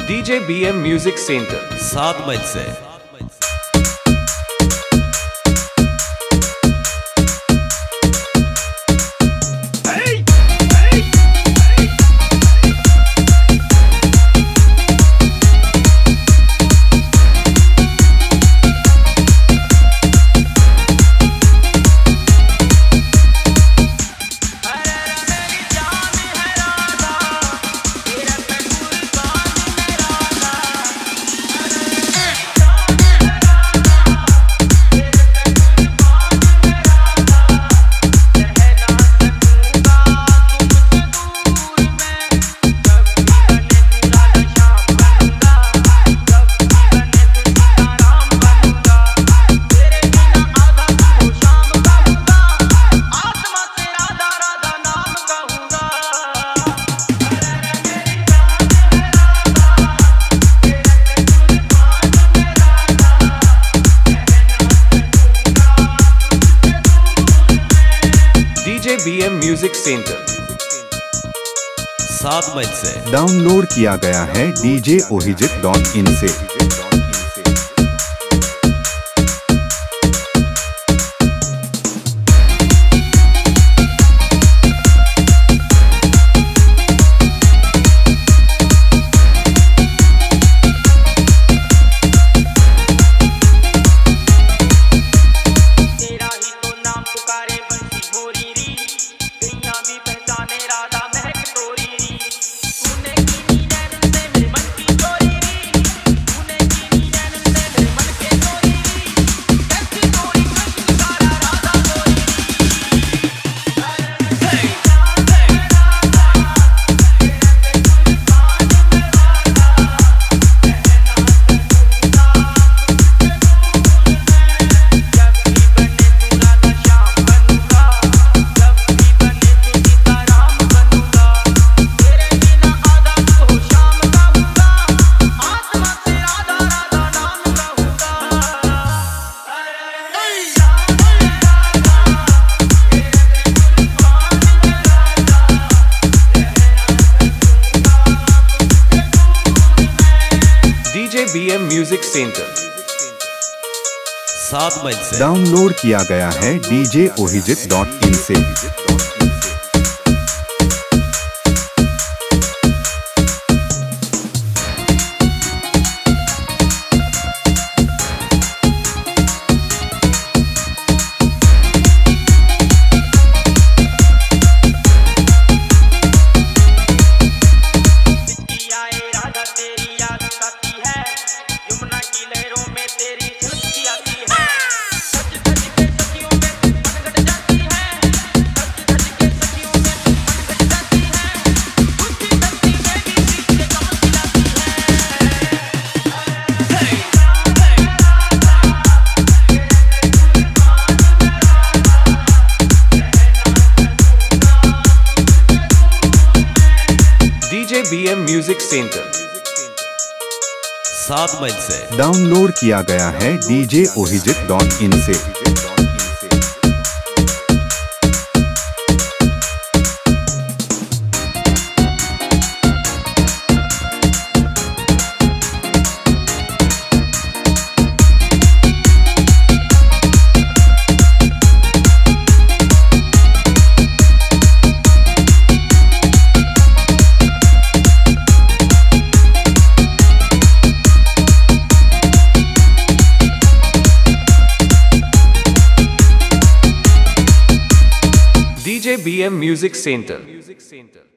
DJ BM Music Center 7 मई से। DJ BM Music Center 7 मई से। Download किया गया है djohijit.in से। DJ BM Music Center 7 मई से। डाउनलोड किया गया है djohijit.in से। DJ BM Music Center 7 मई से। डाउनलोड किया गया है djohijit.in से। DJ BM Music Center